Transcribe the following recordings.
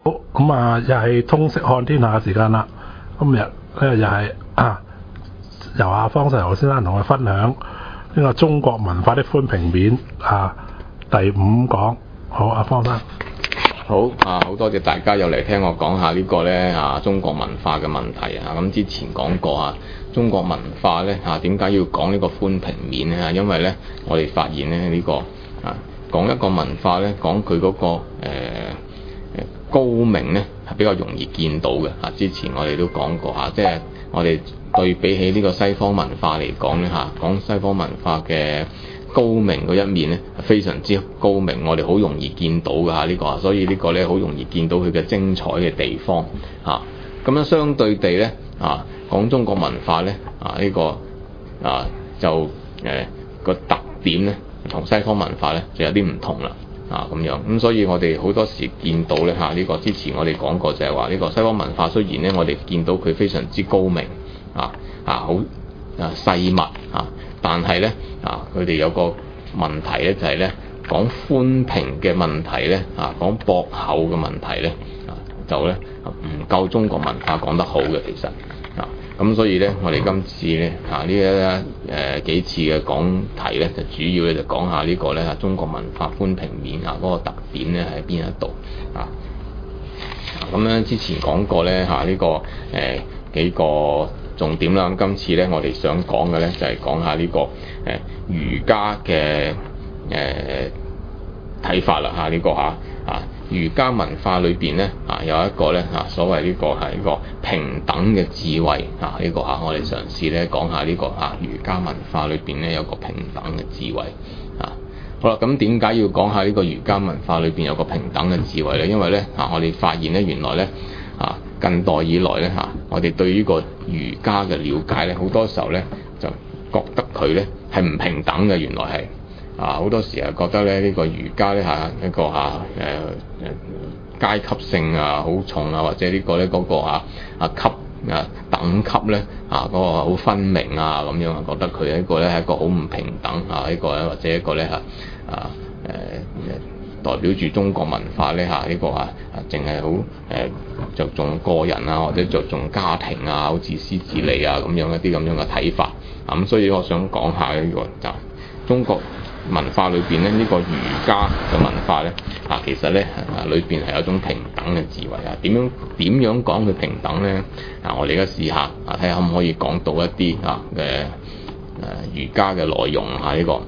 咁又係通識看天下嘅時間啦。今日咧又係由阿方世豪先生同我分享呢個中國文化的寬平面第5講。好，阿方生。 好好多謝大家又嚟聽我講下呢個咧中國文化嘅問題啊。咁之前講過中國文化咧點解要講呢個寬平面咧？因為咧我哋發現咧呢個講一個文化咧，講佢嗰個高明咧係比較容易見到嘅。之前我哋都講過即係我哋對比起呢個西方文化嚟講咧講西方文化嘅高明嗰一面咧係非常之高明，我哋好容易見到嘅呢個，所以呢個咧好容易見到佢嘅精彩嘅地方咁樣相對地咧講中國文化咧呢個就個特點咧同西方文化咧就有啲唔同啦咁樣。咁所以我哋好多時見到咧呢個之前我哋講過就係話呢個西方文化雖然咧我哋見到佢非常之高明好細密但係咧佢哋有個問題咧就係咧講寬平嘅問題咧講博厚嘅問題咧就咧唔夠中國文化講得好嘅。其實咁所以咧我哋今次咧呢幾次嘅講題咧就主要咧就講下呢個咧中國文化寬平面嗰個特點咧喺邊一度咁樣之前講過咧呢個幾個重點啦。咁今次咧我哋想講嘅咧就係講下呢個儒家嘅睇法啦呢個儒家文化裏邊咧有一個咧所謂呢個係一個平等嘅智慧呢個我哋嘗試咧講下呢個儒家文化裏邊咧有個平等嘅智慧好啦，咁點解要講下呢個儒家文化裏邊有個平等嘅智慧咧？因為咧我哋發現咧原來咧近代以來咧我哋對呢個儒家嘅了解咧好多時候咧就覺得佢咧係唔平等嘅。原來係好多時覺得咧呢個儒家咧一個階級性好重或者呢個咧嗰個級等級咧嗰個好分明咁樣，覺得佢一個咧係一個好唔平等一個咧或者一個咧代表住中國文化咧呢個淨係好着重個人或者着重家庭好自私自利咁樣一啲咁樣嘅睇法咁所以我想講下呢個就中國文化裏邊咧呢個儒家嘅文化咧其實咧裏邊係有一種平等嘅智慧點樣講佢平等咧我哋而家試下睇下可唔可以講到一啲嘅儒家嘅內容呢個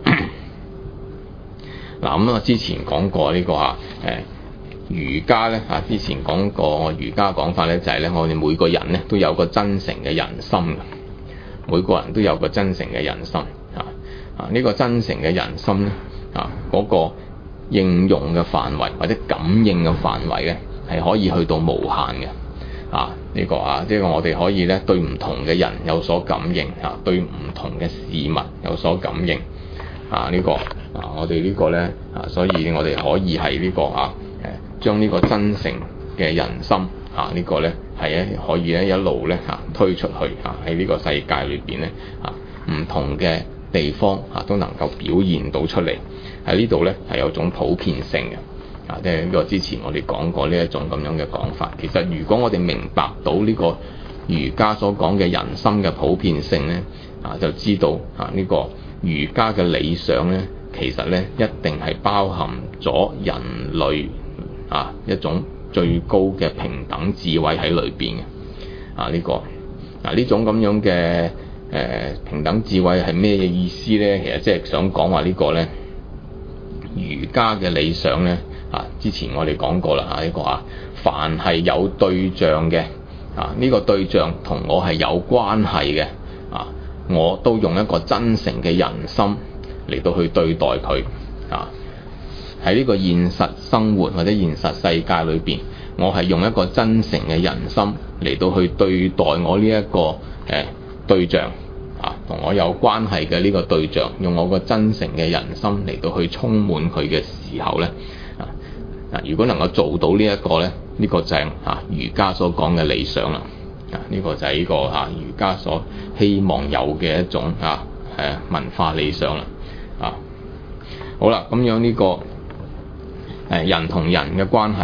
咁之前講過呢個儒家咧之前講過儒家講法咧就係咧我哋每個人咧都有個真誠嘅人心嘅，每個人都有個真誠嘅人心呢個真誠嘅人心咧嗰個應用嘅範圍或者感應嘅範圍咧係可以去到無限嘅呢個即係我哋可以咧對唔同嘅人有所感應對唔同嘅事物有所感應呢個我哋呢個咧所以我哋可以係呢個將呢個真誠嘅人心呢個咧係可以咧一路咧推出去喺呢個世界裏邊咧唔同嘅地方都能夠表現到出嚟。喺呢度咧係有種普遍性嘅即係呢個之前我哋講過呢一種咁樣嘅講法。其實如果我哋明白到呢個儒家所講嘅人心嘅普遍性咧就知道呢個儒家嘅理想咧其實咧一定係包含咗人類一種最高嘅平等智慧喺裏邊嘅呢個呢種咁樣嘅平等智慧係咩意思咧？其實即係想講話呢個咧儒家嘅理想咧之前我哋講過啦呢個凡係有對象嘅呢個對象同我係有關係嘅我都用一個真誠嘅人心嚟到去對待佢喺呢個現實生活或者現實世界裏邊，我係用一個真誠嘅人心嚟到去對待我呢一個對象同我有關係嘅呢個對象，用我個真誠嘅人心嚟到去充滿佢嘅時候咧如果能夠做到呢一個咧，呢個就係儒家所講嘅理想啦呢個就係呢個儒家所希望有嘅一種文化理想啦好啦，咁樣呢個人同人嘅關係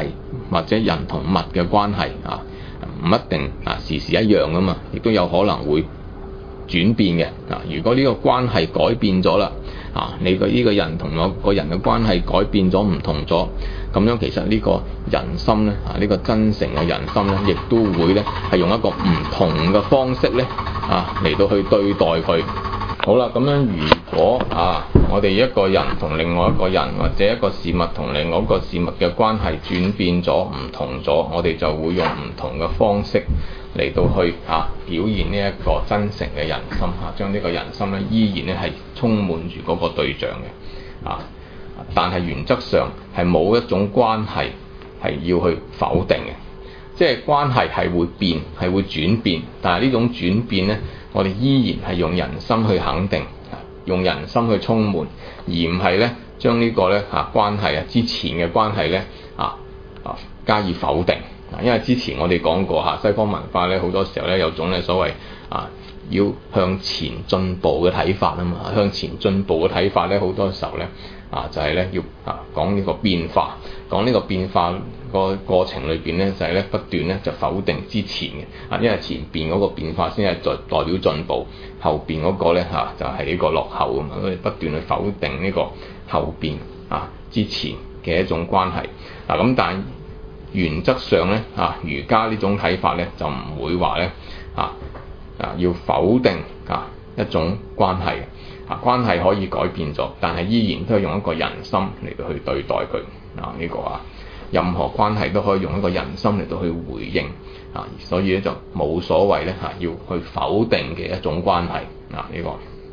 或者人同物嘅關係啊，唔一定時時一樣噶嘛，亦都有可能會轉變嘅。如果呢個關係改變咗啦，你個呢個人同我個人嘅關係改變咗，唔同咗，咁樣其實呢個人心咧，呢個真誠嘅人心咧，亦都會咧係用一個唔同嘅方式咧嚟到去對待佢。好啦，咁樣如果我哋一個人同另外一個人，或者一個事物同另外一個事物嘅關係轉變咗，唔同咗，我哋就會用唔同嘅方式嚟到去表現呢一個真誠嘅人心，將呢個人心咧依然咧係充滿住嗰個對象嘅但係原則上係冇一種關係係要去否定嘅，即係關係係會變，係會轉變，但係呢種轉變咧，我哋依然係用人心去肯定，用人心去充滿，而唔係咧將呢個咧關係之前嘅關係咧加以否定。因為之前我哋講過西方文化咧好多時候咧有種咧所謂要向前進步嘅睇法啊嘛，向前進步嘅睇法咧好多時候咧就係咧要講呢個變化，講呢個變化個過程裏邊咧就係咧不斷咧就否定之前嘅因為前邊嗰個變化先係代表進步，後邊嗰個咧就係呢個落後啊嘛，所以不斷去否定呢個後邊之前嘅一種關係咁但係原則上咧儒家呢種睇法咧就唔會話咧要否定一種關係關係可以改變咗，但係依然都係用一個人心嚟到去對待佢呢個任何關係都可以用一個人心嚟到去回應所以咧就冇所謂咧要去否定嘅一種關係呢個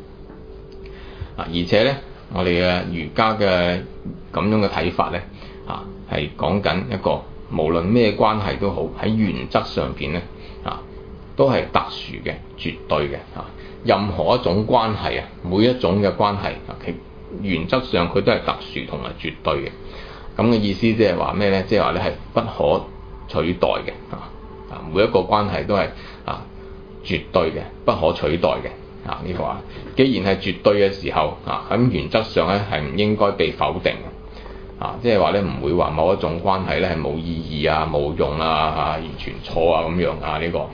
而且咧我哋嘅儒家嘅咁樣嘅睇法咧係講緊一個無論咩關係都好，喺原則上邊咧都係特殊嘅、絕對嘅任何一種關係每一種嘅關係其原則上佢都係特殊同埋絕對嘅。咁嘅意思即係話咩咧？即係話咧係不可取代嘅每一個關係都係絕對嘅、不可取代嘅呢個既然係絕對嘅時候咁原則上咧係唔應該被否定嘅即係話咧唔會話某一種關係咧係冇意義冇用完全錯咁樣呢個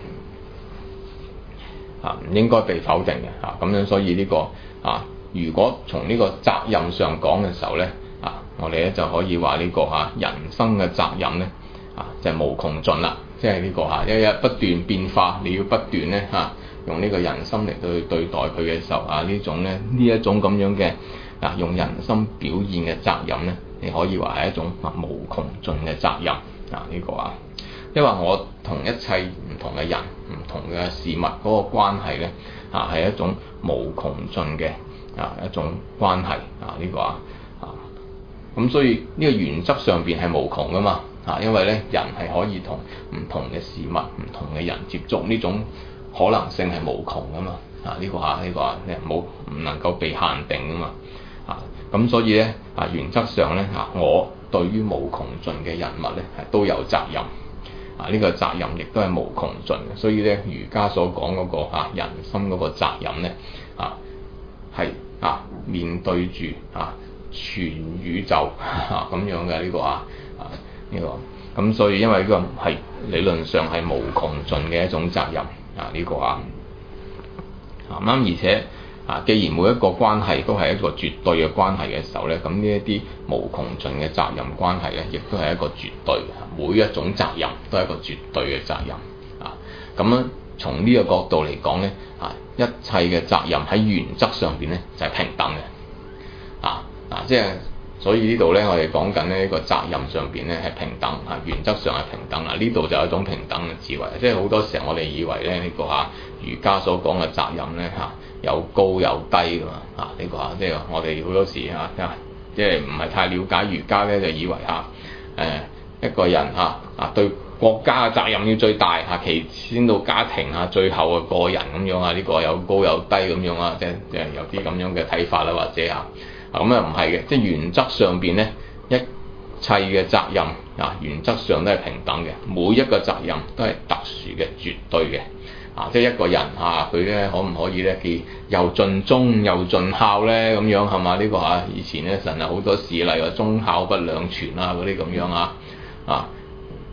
唔應該被否定嘅咁樣，所以呢個如果從呢個責任上講嘅時候咧我哋咧就可以話呢個人生嘅責任咧就係無窮盡啦，即係呢個一日不斷變化，你要不斷咧用呢個人心嚟去對待佢嘅時候呢種咧呢一種咁樣嘅用人心表現嘅責任咧，你可以話係一種無窮盡嘅責任呢個因為我同一切唔同嘅人、唔同嘅事物嗰個關係咧係一種無窮盡嘅一種關係呢個咁所以呢個原則上邊係無窮噶嘛因為咧人係可以同唔同嘅事物、唔同嘅人接觸，呢種可能性係無窮噶嘛呢個冇唔能夠被限定噶嘛咁所以咧原則上咧我對於無窮盡嘅人物咧係都有責任呢個責任亦都係無窮盡嘅，所以咧儒家所講嗰個人心嗰個責任咧係面對住全宇宙咁樣嘅呢個呢個咁，所以因為呢個係理論上係無窮盡嘅一種責任呢個而且既然每一個關係都係一個絕對嘅關係嘅時候咧，咁呢一啲無窮盡嘅責任關係咧，亦都係一個絕對，每一種責任都係一個絕對嘅責任咁樣從呢個角度嚟講咧一切嘅責任喺原則上邊咧就係平等嘅即係所以呢度咧我哋講緊呢個責任上邊咧係平等原則上係平等呢度就有一種平等嘅智慧，即係好多時候我哋以為咧呢個儒家所講嘅責任咧有高有低㗎嘛呢個即係我哋好多時即係唔係太了解儒家咧，就以為一個人對國家嘅責任要最大其先到家庭最後個人咁樣呢個有高有低咁樣即係有啲咁樣嘅睇法啦，或者咁唔係嘅，即係原則上邊咧一切嘅責任原則上都係平等嘅，每一個責任都係特殊嘅、絕對嘅即係一個人佢咧可唔可以咧既又盡忠又盡孝咧咁樣係嘛？呢個以前咧神有好多事例話忠孝不兩全嗰啲咁樣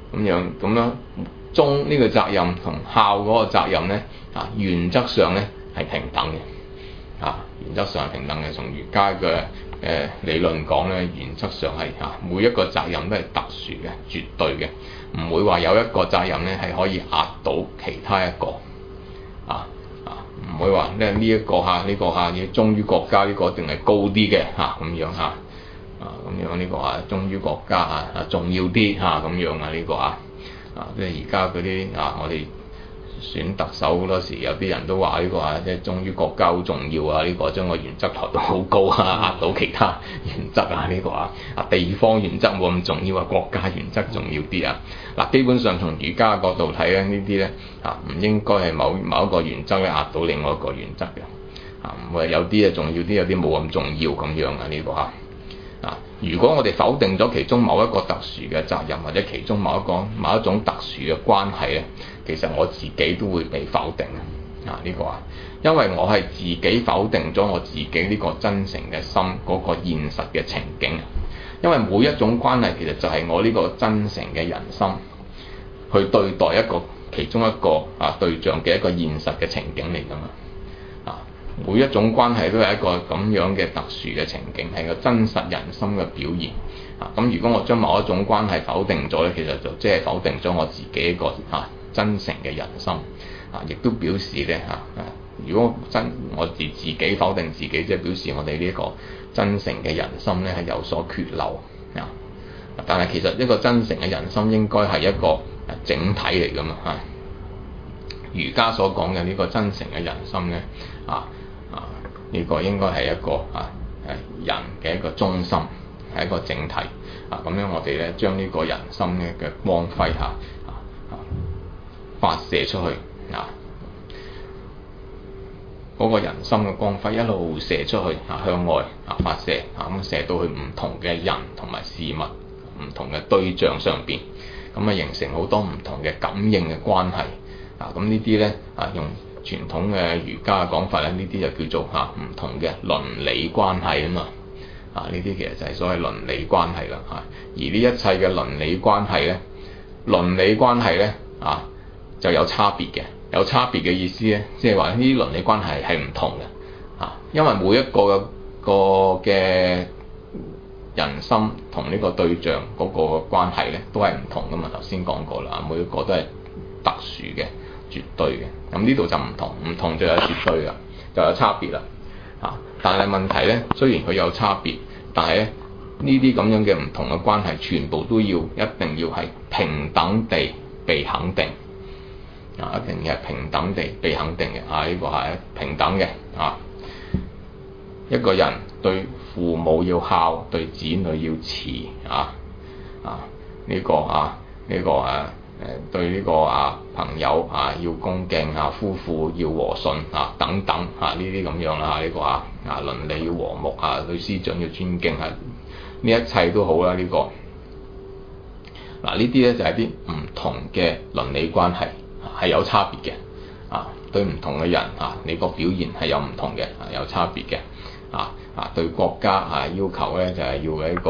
咁樣忠呢個責任同孝嗰個責任咧原則上咧係平等嘅原則上係平等嘅。從儒家嘅理論講咧，原則上係每一個責任都係特殊嘅、絕對嘅，唔會話有一個責任咧係可以壓倒其他一個唔會話咧呢一個呢個要忠於國家，呢個一定係高啲嘅咁樣咁樣呢個忠於國家重要啲咁樣呢個即係而家嗰啲我哋選特首好多時有啲人都話呢個即係忠於國家好重要呢個將個原則抬到好高壓到其他原則呢個地方原則冇咁重要國家原則重要啲基本上從儒家角度睇咧，呢啲咧唔應該係某一個原則咧壓到另外一個原則嘅唔會有啲重要啲，有啲冇咁重要咁樣呢個如果我哋否定咗其中某一個特殊嘅責任，或者其中某一種特殊嘅關係咧，其實我自己都會被否定呢個因為我係自己否定咗我自己呢個真誠嘅心嗰個現實嘅情景。因為每一種關係其實就係我呢個真誠嘅人心去對待其中一個對象嘅一個現實嘅情景嚟㗎嘛。每一種關係都係一個咁樣嘅特殊嘅情景，係個真實人心嘅表現。咁如果我將某一種關係否定咗咧，其實就即係否定咗我自己一個真誠嘅人心。亦都表示咧如果我自己否定自己，即係表示我哋呢一個真誠嘅人心咧係有所缺漏但係其實一個真誠嘅人心應該係一個整體嚟㗎嘛儒家所講嘅呢個真誠嘅人心咧呢個應該係一個人嘅一個中心，係一個整體咁樣我哋咧將呢個人心咧嘅光輝發射出去嗰個人心嘅光輝一路射出去向外發射咁射到去唔同嘅人同埋事物、唔同嘅對象上邊，咁形成好多唔同嘅感應嘅關係咁呢啲咧用傳統嘅儒家嘅講法咧，呢啲就叫做唔同嘅倫理關係嘛呢啲其實就係所謂倫理關係啦而呢一切嘅倫理關係咧就有差別嘅。有差別嘅意思咧，即係話呢啲倫理關係係唔同嘅因為每一個嘅人心同呢個對象嗰個關係咧都係唔同噶嘛。頭先講過啦，每一個都係特殊嘅、絕對嘅。咁呢度就唔同就有絕對啦，就有差別啦但係問題咧，雖然佢有差別，但係咧呢啲咁樣嘅唔同嘅關係，全部都一定要係平等地被肯定。一定係平等地被肯定嘅呢個係平等嘅一個人對父母要孝，對子女要慈對呢個朋友要恭敬夫婦要和順等等呢啲咁樣啦呢個倫理要和睦對師長要尊敬呢一切都好啦呢個呢啲咧就係啲唔同嘅倫理關係。係有差別嘅對唔同嘅人你個表現係有唔同嘅有差別嘅對國家要求咧就係要一個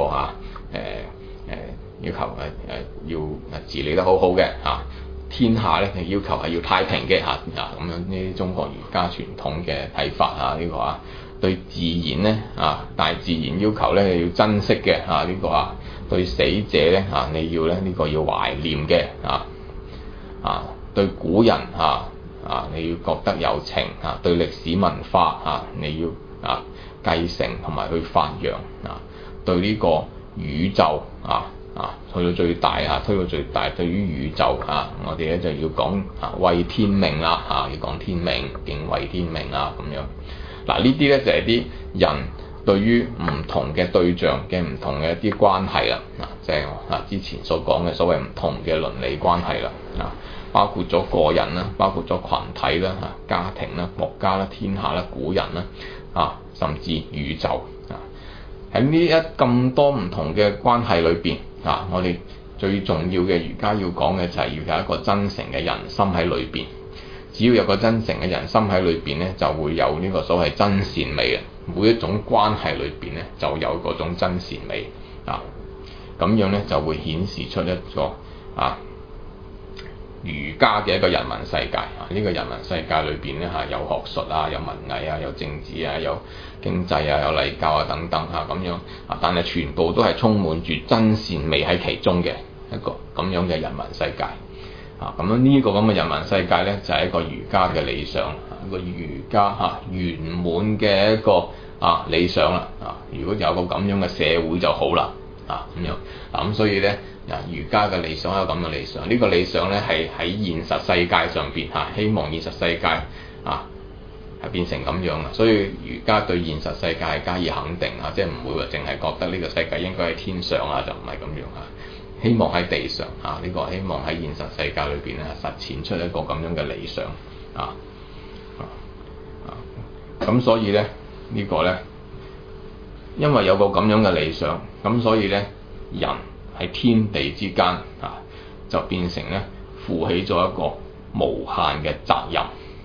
要求要治理得好好嘅天下咧要求係要太平嘅咁樣呢啲中國儒家傳統嘅睇法呢個對自然咧大自然要求咧你要珍惜嘅呢個對死者咧你要咧呢個要懷念嘅對古人你要覺得有情對歷史文化你要繼承同埋去發揚對呢個宇宙去到最大推到最大，對於宇宙我哋咧就要講畏天命啦要講天命，敬畏天命咁樣呢啲咧就係啲人對於唔同嘅對象嘅唔同嘅一啲關係啦即係之前所講嘅所謂唔同嘅倫理關係啦包括咗個人啦，包括咗群體啦家庭啦、國家啦、天下啦、古人啦甚至宇宙喺呢咁多唔同嘅關係裏邊我哋最重要嘅儒家要講嘅就係要有一個真誠嘅人心喺裏邊。只要有個真誠嘅人心喺裏邊咧，就會有呢個所謂真善美嘅。每一種關係裏邊咧，就有嗰種真善美咁樣咧就會顯示出一個儒家嘅一個人文世界啊！呢個人文世界裏邊咧有學術啊，有文藝啊，有政治啊，有經濟啊，有禮教啊等等咁樣啊，但係全部都係充滿住真善美喺其中嘅一個咁樣嘅人文世界啊！咁樣呢個咁嘅人文世界咧就係一個儒家嘅理想，一個儒家圓滿嘅一個理想啦啊！如果有個咁樣嘅社會就好啦啊咁樣咁所以咧。儒家嘅理想有咁嘅理想，呢個理想咧係喺現實世界上邊希望現實世界係變成咁樣嘅，所以儒家對現實世界係加以肯定即係唔會話淨係覺得呢個世界應該係天上就唔係咁樣希望喺地上呢個希望喺現實世界裏邊咧實踐出一個咁樣嘅理想咁所以咧呢個咧因為有個咁樣嘅理想，咁所以咧人喺天地之間就變成咧負起咗一個無限嘅責任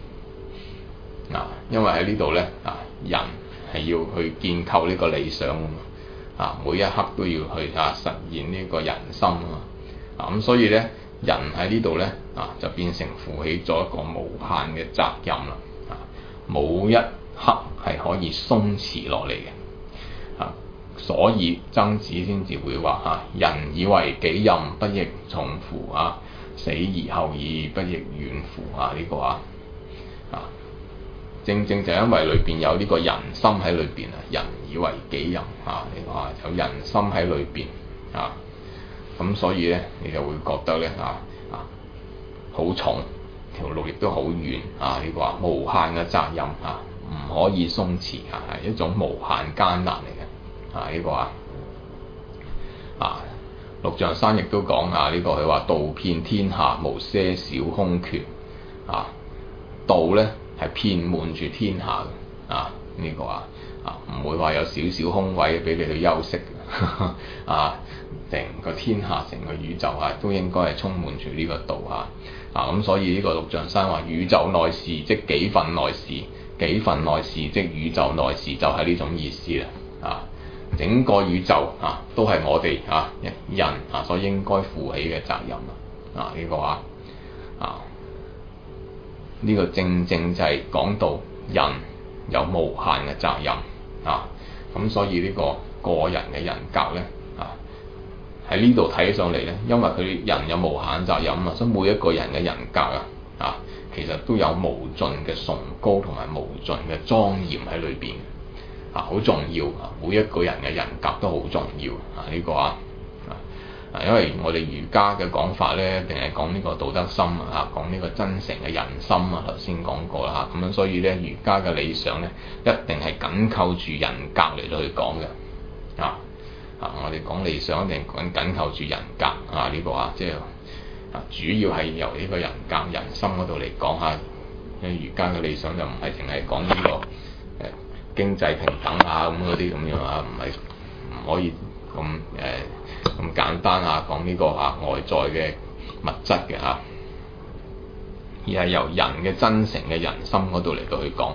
因為喺呢度咧人係要去建構呢個理想每一刻都要去實現呢個人心咁所以咧人喺呢度咧就變成負起咗一個無限嘅責任啦冇一刻係可以鬆弛落嚟嘅所以曾子先至會話人以為己任，不亦重乎死而後已，不亦遠乎呢個正正就因為裏邊有呢個人心喺裏邊人以為己任呢個有人心喺裏邊咁所以咧你就會覺得咧好重，條路亦都好遠呢個無限嘅責任唔可以鬆弛係一種無限艱難嚟嘅。呢個陸象山亦都講呢個佢話道遍天下無些少空缺道咧係遍滿住天下嘅呢個唔會話有少少空位俾你去休息成個天下成個宇宙都應該係充滿住呢個道咁所以呢個陸象山話宇宙內視即幾分內視，幾分內視即宇宙內視，就係呢種意思啦整個宇宙都係我哋人所應該負起嘅責任呢個呢個正正就係講到人有無限嘅責任咁所以呢個人嘅人格咧喺呢度睇上嚟咧，因為佢人有無限責任所以每一個人嘅人格其實都有無盡嘅崇高同埋無盡嘅莊嚴喺裏邊好重要每一個人嘅人格都好重要呢個因為我哋儒家嘅講法咧，定係講呢個道德心講呢個真誠嘅人心頭先講過啦咁樣，所以咧儒家嘅理想咧，一定係緊扣住人格嚟到去講嘅我哋講理想一定緊扣住人格呢個即係主要係由呢個人格人心嗰度嚟講儒家嘅理想就唔係淨係講呢個經濟平等咁嗰啲咁樣唔可以咁簡單講呢個外在嘅物質嘅而係由人嘅真誠嘅人心嗰度嚟到去講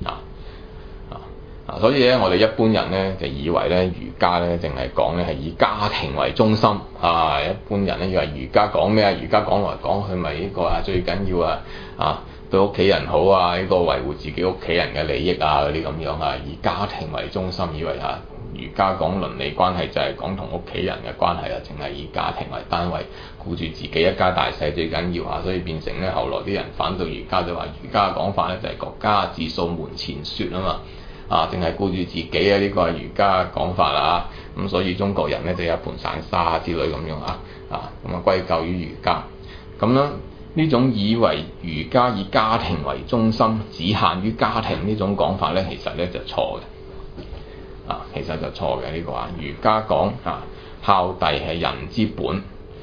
所以咧我哋一般人咧就以為咧儒家咧淨係講咧係以家庭為中心一般人咧以為儒家講咩儒家講來講去咪呢個最緊要對屋企人好呢個維護自己屋企人嘅利益嗰啲咁樣以家庭為中心，以為儒家講倫理關係就係講同屋企人嘅關係淨係以家庭為單位，顧住自己一家大細最緊要所以變成咧後來啲人反對儒家就話儒家嘅講法咧就係國家自掃門前雪淨係顧住自己呢個係儒家嘅講法咁所以中國人咧就一盤散沙之類咁樣歸咎於儒家咁樣。呢種以為儒家以家庭為中心，只限於家庭呢種講法咧，其實咧就錯嘅。其實就錯嘅呢個儒家講孝弟係人之本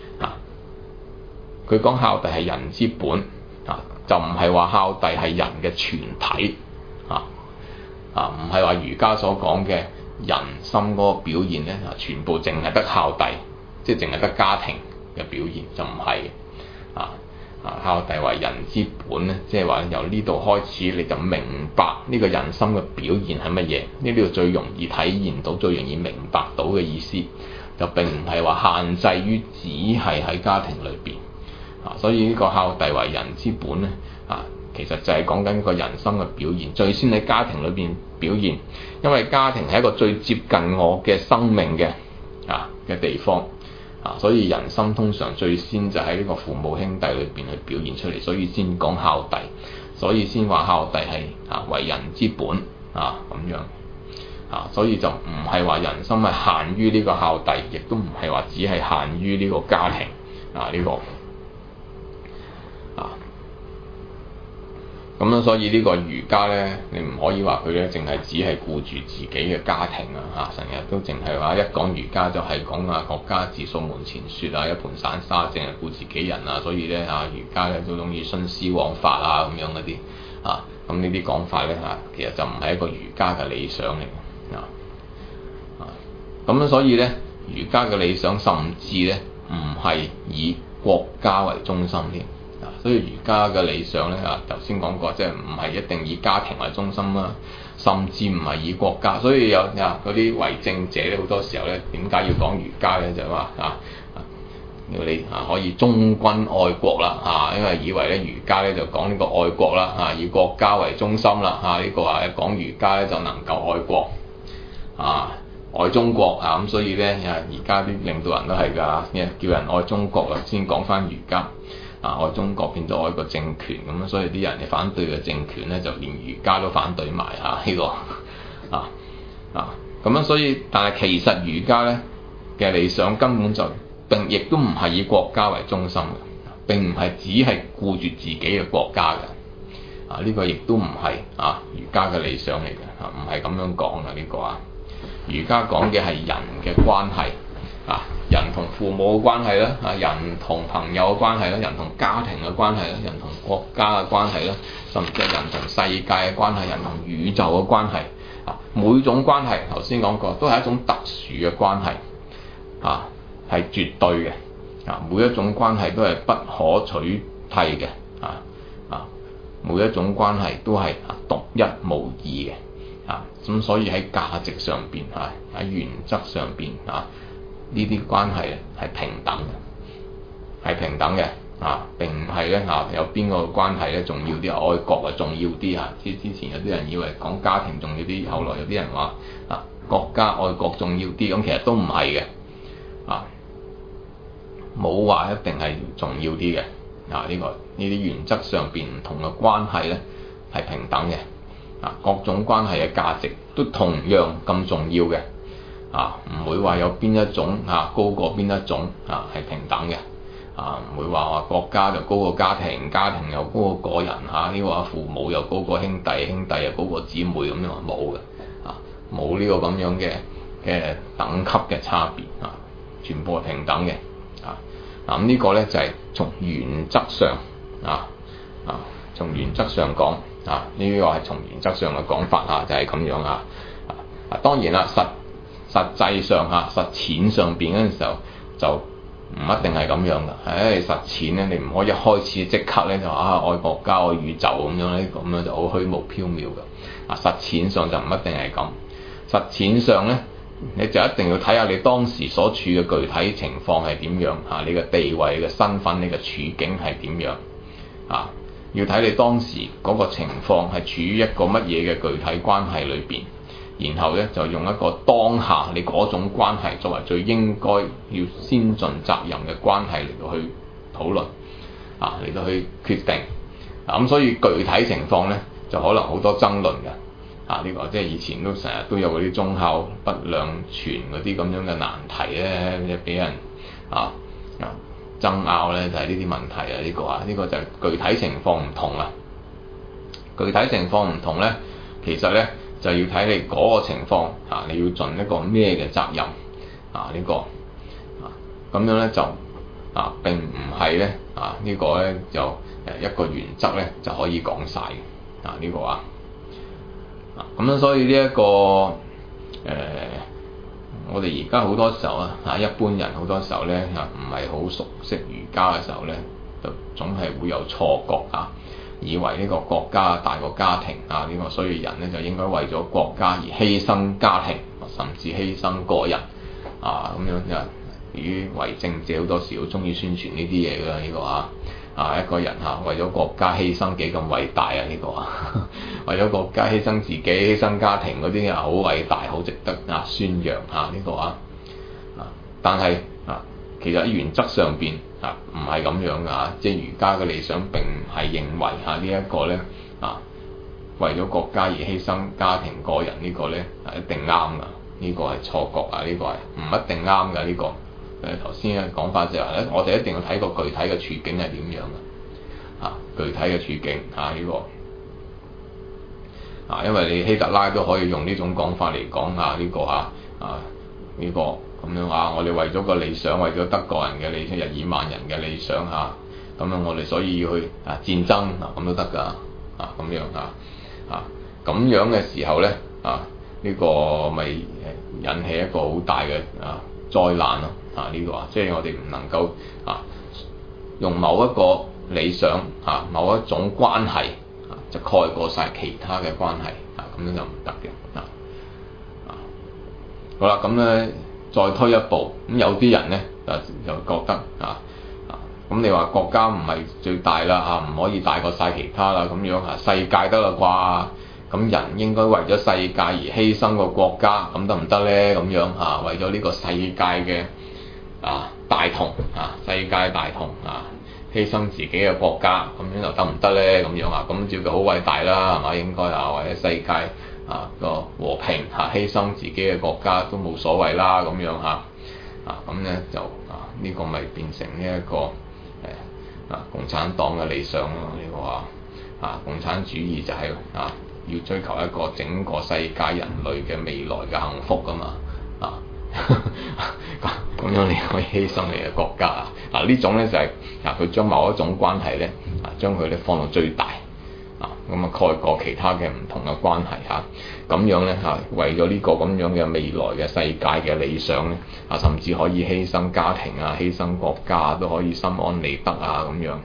佢講孝弟係人之本就唔係話孝弟係人嘅全體唔係話儒家所講嘅人心嗰個表現咧全部淨係得孝弟，即係淨係得家庭嘅表現，就唔係孝弟為人之本咧，即係話由呢度開始你就明白呢個人心嘅表現係乜嘢，呢度最容易體現到、最容易明白到嘅意思，就並唔係話限制於只係喺家庭裏邊所以呢個孝弟為人之本咧其實就係講緊一個人心嘅表現，最先喺家庭裏邊表現，因為家庭係一個最接近我嘅生命嘅地方所以人心通常最先就喺呢個父母兄弟裏邊去表現出嚟，所以先講孝弟，所以先話孝弟係為人之本咁樣所以就唔係話人心係限於呢個孝弟，亦都唔係話只係限於呢個家庭呢個咁樣，所以呢個儒家咧，你唔可以話佢咧淨係只係顧住自己嘅家庭成日都淨係話一講儒家就係講國家自掃門前雪一盤散沙，淨係顧自己人所以咧儒家咧都中意徇私枉法咁樣嗰啲咁呢啲講法咧其實就唔係一個儒家嘅理想嚟嘅咁樣，所以咧儒家嘅理想甚至咧唔係以國家為中心添。所以儒家嘅理想咧頭先講過，即係唔係一定以家庭為中心啦，甚至唔係以國家。所以有嗰啲為政者咧，好多時候咧點解要講儒家咧？就係話你可以忠君愛國啦因為以為咧儒家咧就講呢個愛國啦以國家為中心啦呢個講儒家咧就能夠愛國愛中國咁所以咧而家啲領導人都係㗎，叫人愛中國先講翻儒家。愛中國變咗愛個政權咁，所以啲人反對嘅政權咧，就連儒家都反對埋呢個咁樣。所以但係其實儒家咧嘅理想根本就亦都唔係以國家為中心嘅，並唔係只係顧住自己嘅國家嘅呢個亦都唔係儒家嘅理想嚟嘅唔係咁樣講嘅呢個儒家講嘅係人嘅關係人同父母嘅關係啦，人同朋友嘅關係啦，人同家庭嘅關係啦，人同國家嘅關係啦，甚至係人同世界嘅關係，人同宇宙嘅關係每種關係頭先講過都係一種特殊嘅關係係絕對嘅每一種關係都係不可取替嘅每一種關係都係獨一無二嘅咁所以喺價值上邊喺原則上邊呢啲關係係平等嘅，並唔係咧有邊個關係咧重要啲，愛國重要啲之前有啲人以為講家庭重要啲，後來有啲人話國家愛國重要啲，咁其實都唔係嘅冇話一定係重要啲嘅呢啲原則上邊唔同嘅關係咧係平等嘅各種關係嘅價值都同樣咁重要嘅。唔會話有邊一種高過邊一種係平等嘅唔會話國家就高過家庭，家庭又高過個人呢個父母又高過兄弟，兄弟又高過姊妹咁樣冇嘅冇呢個咁樣嘅等級嘅差別全部係平等嘅咁呢個咧就係從原則上從原則上講呢個係從原則上嘅講法就係咁樣當然啦實際上實踐上邊嗰陣時候就唔一定係咁樣㗎。實踐咧，你唔可以一開始即刻咧就愛國家愛宇宙咁樣咧，咁樣就好虛無縹緲㗎。實踐上就唔一定係咁。實踐上咧，你就一定要睇下你當時所處嘅具體情況係點樣你嘅地位、你嘅身份、你嘅處境係點樣要睇你當時嗰個情況係處於一個乜嘢嘅具體關係裏邊。然後咧就用一個當下你嗰種關係作為最應該要先盡責任嘅關係嚟到去討論嚟到去決定咁所以具體情況咧就可能好多爭論嘅呢個即係以前都成日都有嗰啲忠孝不兩全嗰啲咁樣嘅難題咧，即係俾人爭拗咧，就係呢啲問題呢個就係具體情況唔同具體情況唔同咧，其實咧就要睇你嗰個情況你要盡一個咩嘅責任咁樣咧就並唔係咧呢個咧就一個原則咧就可以講晒嘅呢個咁樣，所以呢一個我哋而家好多時候一般人好多時候咧唔係好熟悉儒家嘅時候咧，就總係會有錯覺以為呢個國家大過家庭呢個，所以人咧就應該為咗國家而犧牲家庭，甚至犧牲個人咁樣於為政者好多時好中意宣傳呢啲嘢㗎呢個一個人為咗國家犧牲幾咁偉大啊呢個為咗國家犧牲自己犧牲家庭嗰啲好偉大好值得宣揚呢個但係其實喺原則上邊唔係咁樣㗎，即係儒家嘅理想並唔係認為呢一個咧為咗國家而犧牲家庭個人呢個咧一定啱㗎，呢個係錯覺呢個係唔一定啱㗎呢個。頭先嘅講法就係咧，我哋一定要睇個具體嘅處境係點樣嘅具體嘅處境呢個因為你希特拉都可以用呢種講法嚟講呢個咁樣我哋為咗個理想，為咗德國人嘅理想，日耳曼人嘅理想咁樣我哋所以要去戰爭咁都得㗎咁樣咁樣嘅時候咧呢個咪引起一個好大嘅災難咯呢個即係我哋唔能夠用某一個理想某一種關係就蓋過晒其他嘅關係咁樣就唔得嘅好啦，咁咧再推一步，咁有啲人咧就覺得咁你話國家唔係最大啦唔可以大過晒其他啦咁樣世界得啦啩？咁人應該為咗世界而犧牲個國家，咁得唔得咧？咁樣為咗呢個世界嘅大同世界大同犧牲自己嘅國家，咁樣又得唔得咧？咁樣咁照佢好偉大啦，係嘛？應該為咗世界個和平犧牲自己嘅國家都冇所謂啦，咁樣咁咧就呢個咪變成呢一個共產黨嘅理想咯。呢個共產主義就係要追求一個整個世界人類嘅未來嘅幸福㗎嘛咁樣你可以犧牲你嘅國家呢種咧就係佢將某一種關係咧將佢咧放到最大咁蓋過其他嘅唔同嘅關係咁樣咧為咗呢個咁樣嘅未來嘅世界嘅理想咧甚至可以犧牲家庭犧牲國家都可以心安理得咁樣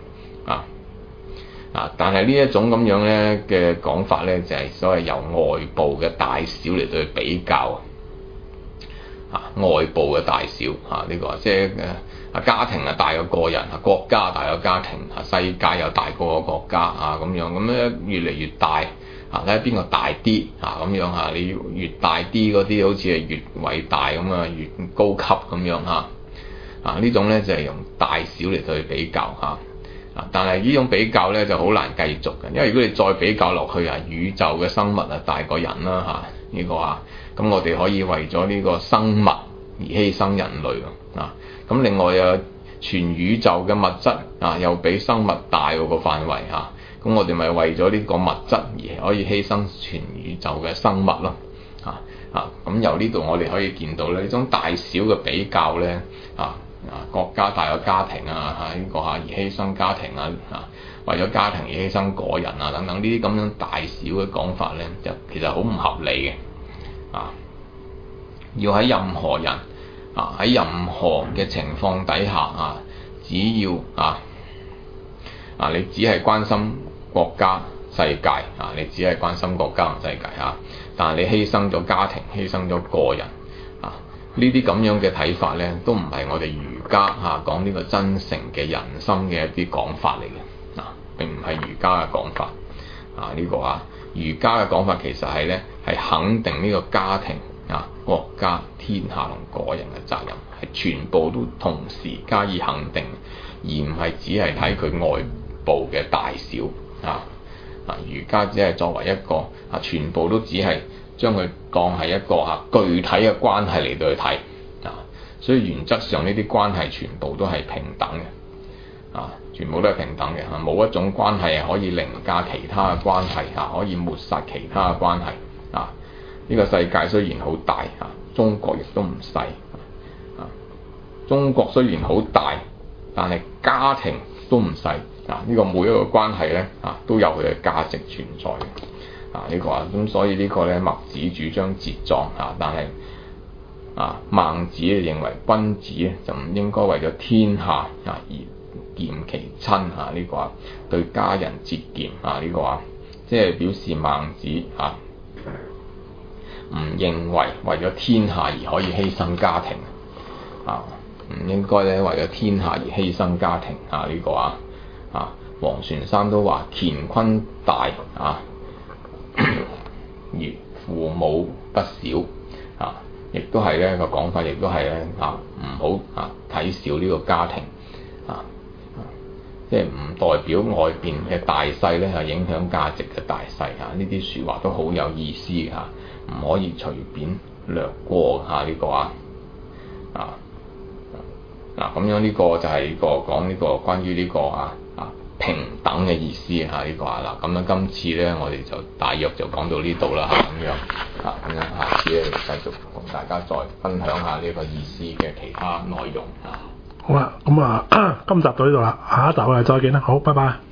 但係呢一種咁樣咧嘅講法咧就係所謂由外部嘅大小嚟到去比較外部嘅大小呢個即係家庭大過個人國家大過家庭世界又大過個國家咁樣咁咧越嚟越大睇下邊個大啲咁樣你越大啲嗰啲好似係越偉大咁越高級咁樣呢種咧就係用大小嚟到去比較但係呢種比較咧就好難繼續嘅，因為如果你再比較落去宇宙嘅生物大過人啦呢個咁我哋可以為咗呢個生物而犧牲人類咁另外全宇宙嘅物質又比生物大個範圍咁我哋咪為咗呢個物質而可以犧牲全宇宙嘅生物咯咁由呢度我哋可以見到呢種大小嘅比較咧國家大過家庭呢個而犧牲家庭為咗家庭而犧牲個人等等呢啲咁樣大小嘅講法咧，就其實好唔合理嘅要喺任何人喺任何嘅情況底下只要你只係關心國家世界你只係關心國家同世界但係你犧牲咗家庭犧牲咗個人呢啲咁樣嘅睇法咧，都唔係我哋儒家講呢個真誠嘅人心嘅一啲講法嚟嘅並唔係儒家嘅講法呢個儒家嘅講法其實係咧係肯定呢個家庭國家天下同個人嘅責任係全部都同時加以肯定，而唔係只係睇佢外部嘅大小儒家只係作為一個全部都只係將佢當係一個具體嘅關係嚟到去睇所以原則上呢啲關係全部都係平等嘅全部都係平等嘅冇一種關係係可以凌駕其他嘅關係可以抹殺其他嘅關係呢個世界雖然好大中國亦都唔細中國雖然好大，但係家庭都唔細呢個每一個關係咧都有佢嘅價值存在嘅呢個咁所以呢個咧墨子主張節葬但係孟子認為君子咧就唔應該為咗天下而儉其親呢個對家人節儉呢個即係表示孟子唔認為為咗天下而可以犧牲家庭唔應該咧為咗天下而犧牲家庭啊！呢、個黃船山都話乾坤大啊，而父母不少啊，亦都係咧個講法，亦都係咧唔好睇小呢個家庭即係唔代表外邊嘅大細咧係影響價值嘅大細呢啲説話都好有意思唔可以隨便略過呢個咁樣呢個就係講呢個關於呢個平等嘅意思呢個咁樣今次咧我哋就大約就講到呢度啦咁樣下次咧繼續同大家再分享下呢個意思嘅其他內容好啦，咁今集到呢度啦，下一集我哋再見啦，好，拜拜。